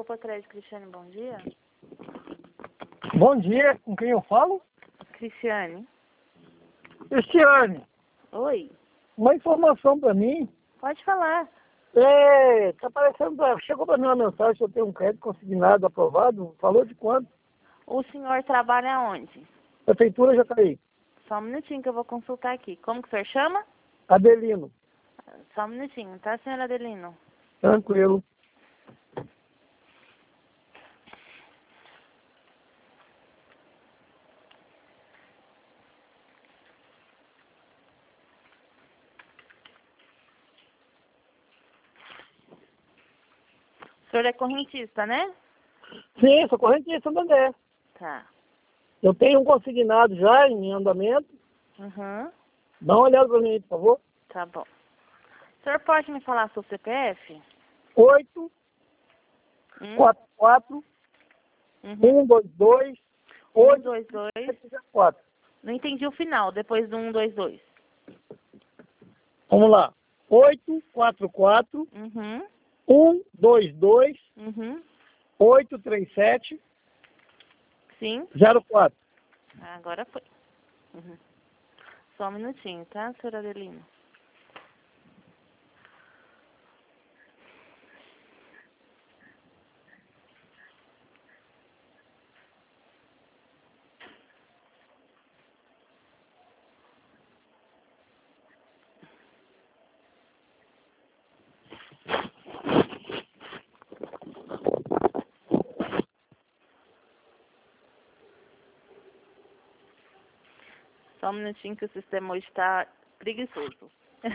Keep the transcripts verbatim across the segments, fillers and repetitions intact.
Grupo Crédito Cristiane, bom dia. Bom dia, com quem eu falo? Cristiane. Cristiane, Oi. uma informação para mim. Pode falar. É, tá aparecendo, chegou para mim uma mensagem que eu tenho um crédito consignado, aprovado, falou de quanto? O senhor trabalha onde? Prefeitura Jacareí. Só um minutinho que eu vou consultar aqui. Como que o senhor chama? Adelino. Só um minutinho, tá, senhor Adelino? Tranquilo. O senhor é correntista, né? Sim, sou correntista Santander. Tá. Eu tenho um consignado já em andamento. Uhum. Dá uma olhada para mim aí, por favor. Tá bom. O senhor pode me falar seu C P F? oito Hum? quatro quatro Uhum. um dois dois um, oito dois, dois. sete quatro. Não entendi o final, depois do um, dois, dois. Vamos lá. oito quatro quatro Uhum. um dois dois Uhum. oito três sete Sim. zero quatro. Ah, agora foi. Uhum. Só um minutinho, tá, senhor Adelino? Só um minutinho que o sistema hoje está preguiçoso.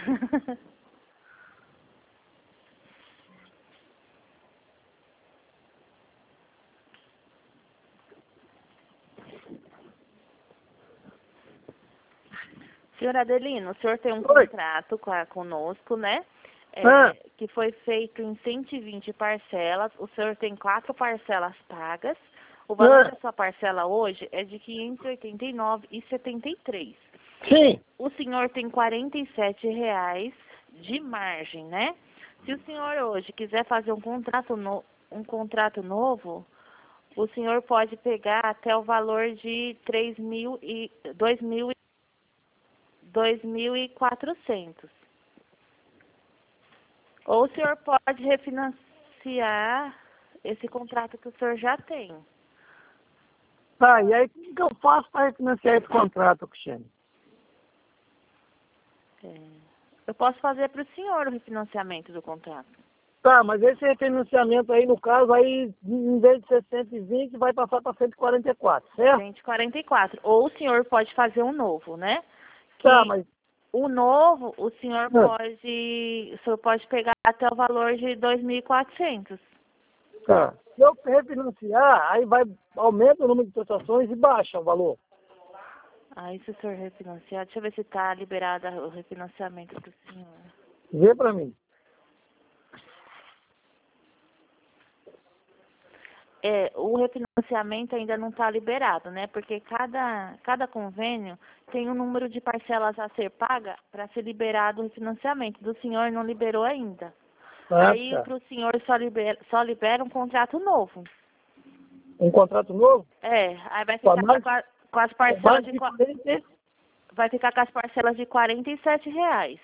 Senhor Adelino, o senhor tem um Oi. contrato com a, conosco, né? É, Ah. que foi feito em cento e vinte parcelas. O senhor tem quatro parcelas pagas. O valor Ah. da sua parcela hoje é de quinhentos e oitenta e nove reais e setenta e três centavos. Sim. O senhor tem quarenta e sete reais de margem, né? Se o senhor hoje quiser fazer um contrato, no, um contrato novo, o senhor pode pegar até o valor de três mil e dois mil e dois mil e quatrocentos. Ou o senhor pode refinanciar esse contrato que o senhor já tem. Tá, e aí o que que eu faço para refinanciar esse contrato, Cristiane? É. Eu posso fazer para o senhor o refinanciamento do contrato. Tá, mas esse refinanciamento aí, no caso, aí, em vez de ser cento e vinte, vai passar para cento e quarenta e quatro, certo? cento e quarenta e quatro. Ou o senhor pode fazer um novo, né? Que Tá, mas... o novo, o senhor Ah. pode, o senhor pode pegar até o valor de dois mil e quatrocentos. Tá. Se eu refinanciar, aí vai, aumenta o número de prestações e baixa o valor. Aí se o senhor refinanciar, deixa eu ver se está liberado o refinanciamento para o senhor. Vê para mim. É, o refinanciamento ainda não está liberado, né? Porque cada, cada convênio tem um número de parcelas a ser paga para ser liberado o refinanciamento. Do senhor não liberou ainda. Ah, Aí tá. para o senhor só libera, só libera um contrato novo. Um contrato novo? É, aí vai Com ficar mais, com, a- com as com parcelas mais de de qua- quarenta. vai ficar com as parcelas de quarenta e sete reais.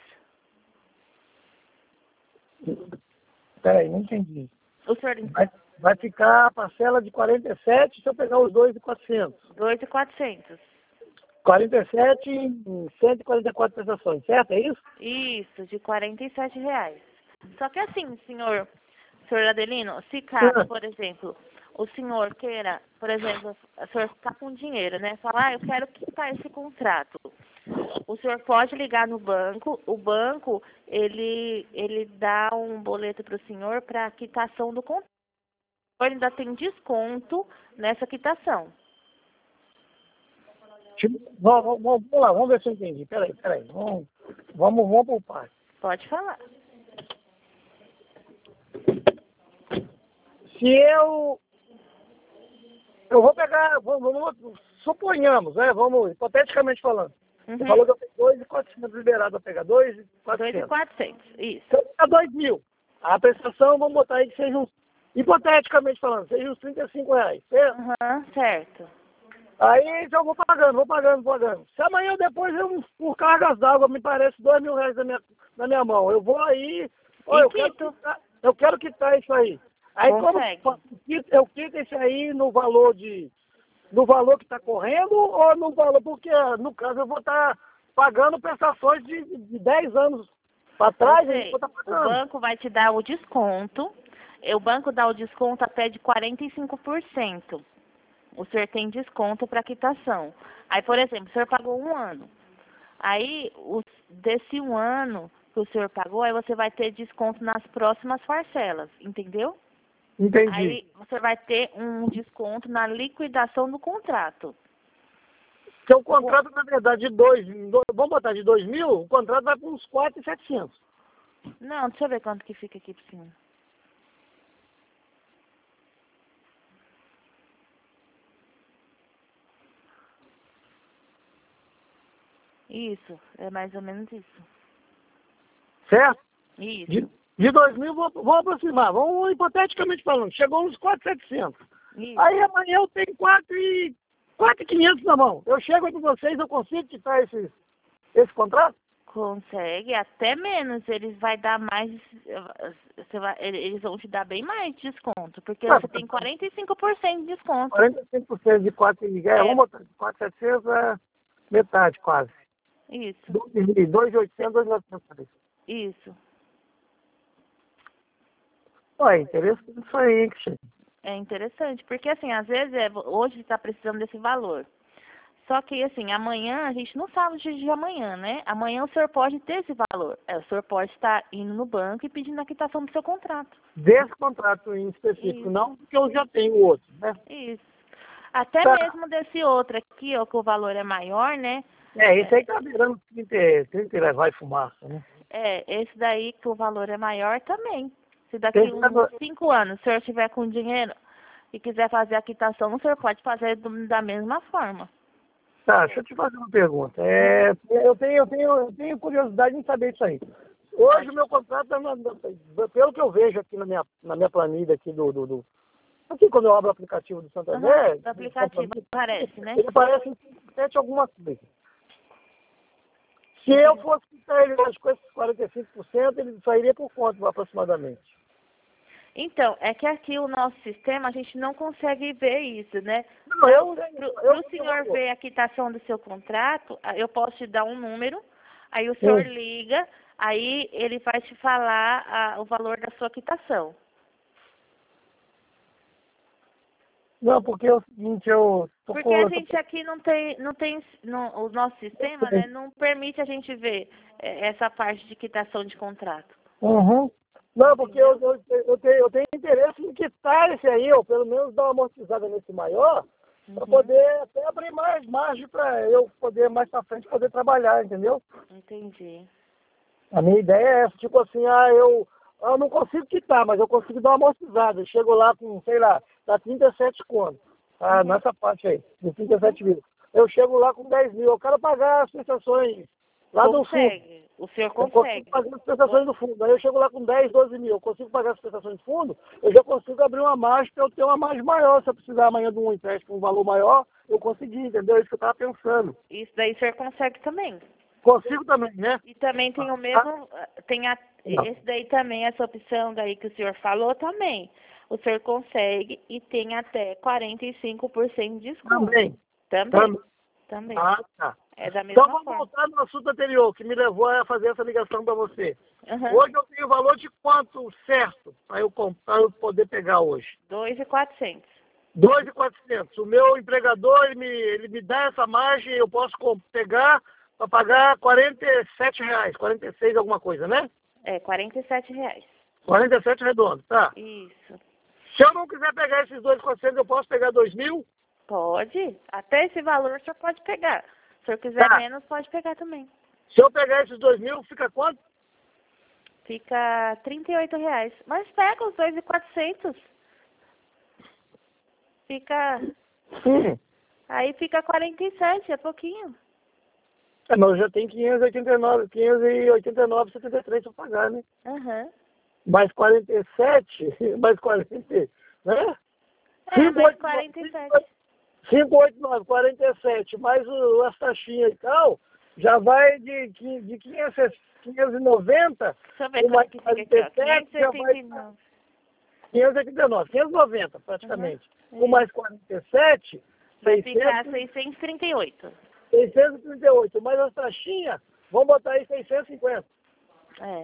Peraí, não entendi. O senhor Vai, vai ficar a parcela de quarenta e sete se eu pegar os dois de quatrocentos. dois mil e quatrocentos. quarenta e sete em cento e quarenta e quatro prestações, certo? É isso? Isso, de quarenta e sete reais. Só que assim, senhor, senhor Adelino, se caso, Ah. por exemplo, o senhor queira, por exemplo, o senhor está com dinheiro, né? Falar, ah, eu quero quitar esse contrato. O senhor pode ligar no banco, o banco, ele, ele dá um boleto para o senhor para quitação do contrato. Ele ainda tem desconto nessa quitação. Tipo, vamos, vamos, vamos lá, vamos ver se eu entendi. Peraí, peraí. Vamos, vamos, vamos por parte. Pode falar. Se eu... Eu vou pegar... Vamos, vamos, suponhamos, né? Vamos, hipoteticamente falando. Uhum. Você falou que eu tenho dois mil e quatrocentos liberado para pegar. dois mil e dois mil e quatrocentos. quatrocentos, isso. Se eu pegar dois mil, a prestação, vamos botar aí que seja uns hipoteticamente falando, seria os trinta e cinco reais, certo? Aham, certo. Aí eu vou pagando, vou pagando, vou pagando. Se amanhã depois, eu, por cargas d'água, me parece dois mil reais na minha, na minha mão, eu vou aí, ó, E eu quero, quito? quitar, eu quero quitar isso aí. Aí Consegue. como eu quito, eu quito esse aí no valor de, no valor que está correndo ou no valor, porque no caso eu vou estar pagando prestações de, de dez anos para trás, eu Você, vou estar o pagando. banco vai te dar o desconto. O banco dá o desconto até de quarenta e cinco por cento. O senhor tem desconto para quitação. Aí, por exemplo, o senhor pagou um ano. Aí, o, desse um ano que o senhor pagou, aí você vai ter desconto nas próximas parcelas, entendeu? Entendi. Aí você vai ter um desconto na liquidação do contrato. Porque o contrato, na verdade, de dois, do- vamos botar de dois mil, o contrato vai para uns quatro mil e setecentos. Não, deixa eu ver quanto que fica aqui por cima. Isso, é mais ou menos isso. Certo? Isso, De, de dois mil, vou, vou aproximar. Vamos hipoteticamente falando. Chegou uns quatro mil e setecentos. isso. Aí amanhã eu tenho quatro mil e quinhentos na mão. Eu chego aí para vocês, eu consigo quitar esse, esse contrato? Consegue, até menos. Eles vai dar mais. Você vai, eles vão te dar bem mais desconto, porque Ah, você tem quarenta e cinco por cento de desconto. quarenta e cinco por cento de quatro mil. É, É. vamos botar de quatro mil e setecentos é metade quase. Isso, dois mil e oitocentos, dois mil e novecentos. isso. Ué, interessante isso aí, hein, Cristiano? É interessante, porque assim, às vezes é, hoje está precisando desse valor. Só que assim, amanhã a gente não sabe o dia de amanhã, né? Amanhã o senhor pode ter esse valor. É, o senhor pode estar indo no banco e pedindo a quitação do seu contrato. Desse contrato em específico, Isso, não, porque eu já tenho outro, né? isso. Até Tá. mesmo desse outro aqui, ó, que o valor é maior, né? É, esse aí tá virando trinta, trinta e levar e fumaça, né? É, esse daí que o valor é maior também. Se daqui Esse uns agora- cinco anos o senhor tiver com dinheiro e quiser fazer a quitação, o senhor pode fazer do- da mesma forma. Tá, deixa eu te fazer uma pergunta. É, eu, tenho, eu, tenho, eu tenho curiosidade em saber isso aí. Hoje o meu contrato, tá na- na- pelo que eu vejo aqui na minha, na minha planilha aqui do, do, do- aqui quando eu abro o aplicativo do Santander, Uhum, do aplicativo aparece, né? ele aparece em sete alguma coisa. Se eu fosse quitar ele hoje com esses quarenta e cinco por cento, ele sairia por quanto aproximadamente? Então, é que aqui o nosso sistema, a gente não consegue ver isso, né? Não, eu, Para eu, o senhor eu, ver a quitação do seu contrato, ah, eu posso te dar um número, aí o senhor Sim. liga, aí ele vai te falar ah, o valor da sua quitação. Não, porque é o seguinte, eu tô Porque com. a Eu tô, gente aqui não tem, não tem, não, o nosso sistema, né, não permite a gente ver eh, essa parte de quitação de contrato. uhum. Não, porque eu, eu, eu, tenho, eu tenho interesse em quitar esse aí, ou pelo menos dar uma amortizada nesse maior, para Uhum, poder até abrir mais margem para eu poder mais para frente poder trabalhar, entendeu? entendi. A minha ideia é essa, tipo assim, ah, eu, eu não consigo quitar, mas eu consigo dar uma amortizada. Eu chego lá com, sei lá, dá trinta e sete contos, tá? Uhum, Nessa parte aí, de trinta e sete mil. Eu chego lá com dez mil, eu quero pagar as prestações lá do fundo. consegue, o senhor Eu consigo consegue. pagar as prestações do fundo. Aí eu chego lá com dez, doze mil, eu consigo pagar as prestações do fundo, eu já consigo abrir uma margem para eu ter uma margem maior. Se eu precisar amanhã de um empréstimo com um valor maior, eu consegui, entendeu? É isso que eu estava pensando. Isso daí o senhor consegue também. Consigo também, né? E também tem o Ah, mesmo, tem a, não. esse daí também, essa opção daí que o senhor falou também. O senhor consegue e tem até quarenta e cinco por cento de desconto. Também. Também, Também. também. Ah, tá. É da Então mesma vamos forma. voltar no assunto anterior, que me levou a fazer essa ligação para você. Uhum. Hoje eu tenho o valor de quanto certo para eu, com- pra eu poder pegar hoje? dois mil e quatrocentos. dois mil e quatrocentos. O meu empregador, ele me, ele me dá essa margem, eu posso com- pegar para pagar quarenta e sete reais, quarenta e seis alguma coisa, né? É, quarenta e sete reais. quarenta e sete redondo, tá. Isso. Se eu não quiser pegar esses dois mil e quatrocentos, eu posso pegar dois mil? Pode. Até esse valor o senhor pode pegar. Se o senhor quiser Tá. menos, pode pegar também. Se eu pegar esses dois mil, fica quanto? Fica trinta e oito reais. Mas pega os dois mil e quatrocentos. Fica... Sim. Aí fica quarenta e sete, é pouquinho. É, mas eu já tenho quinhentos e oitenta e nove, quinhentos e oitenta e nove, setenta e três para pagar, né? Aham. mais quarenta e sete, mais quarenta, né? É, mais quarenta e sete. cinco, oito, nove, quarenta e sete, mais o, as taxinhas e tal, já vai de, de quinhentos, quinhentos e noventa, Deixa eu ver quanto que fica aqui, ó. quinhentos e oitenta e nove. quinhentos e oitenta e nove, quinhentos e noventa praticamente. Uhum. Com mais quarenta e sete, vai seiscentos, ficar seiscentos e trinta e oito. seiscentos e trinta e oito, mais as taxinhas, vamos botar aí seiscentos e cinquenta. É.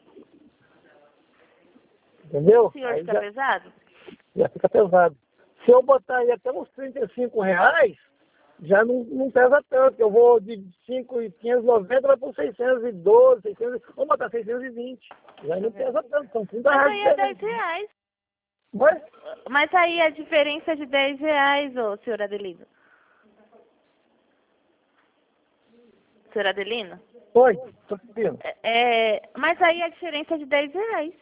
Entendeu? O senhor Aí fica já, pesado? já fica pesado. Se eu botar aí até uns trinta e cinco reais, já não, não pesa tanto. Eu vou de cinco mil quinhentos e noventa vai para seiscentos e doze, seiscentos, vamos botar seiscentos e vinte. Já não pesa tanto, são trinta Mas reais. aí é dez reais. Mas, Mas aí a diferença é de dez reais, ô senhor Adelino. Senhor Adelino? Oi, tô pedindo. É, é, mas aí a diferença é de dez reais.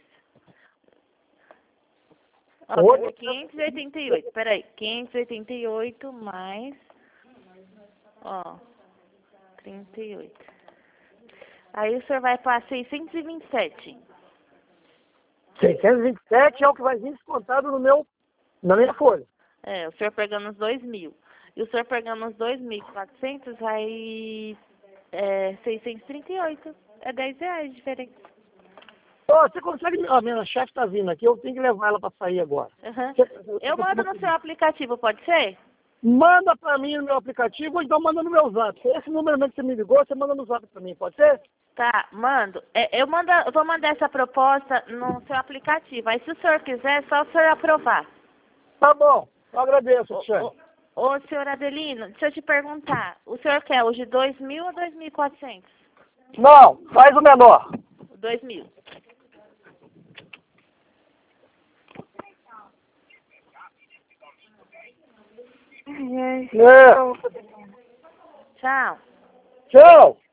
Ó, Oi? quinhentos e oitenta e oito, peraí, quinhentos e oitenta e oito mais, ó, trinta e oito. Aí o senhor vai para seiscentos e vinte e sete. seiscentos e vinte e sete é o que vai vir descontado no meu, na minha folha. É, o senhor pegando os dois mil. E o senhor pegando os dois mil e quatrocentos, aí é seiscentos e trinta e oito. É dez reais diferente. Ô, você consegue... Ó, minha chefe tá vindo aqui, eu tenho que levar ela para sair agora. Uhum. Você- Eu mando no seu aplicativo, pode ser? Manda para mim no meu aplicativo ou então manda no meu zap. Esse número mesmo que você me ligou, você manda no zap para mim, pode ser? Tá, mando. É, eu, mando, eu vou mandar essa proposta no seu aplicativo. Aí se o senhor quiser, é só o senhor aprovar. Tá bom, eu agradeço, Ô, Cristiane. ô, ô, senhor Adelino, deixa eu te perguntar. O senhor quer hoje dois mil ou dois mil e quatrocentos? Não, faz o menor. dois mil. É. Tchau. Tchau.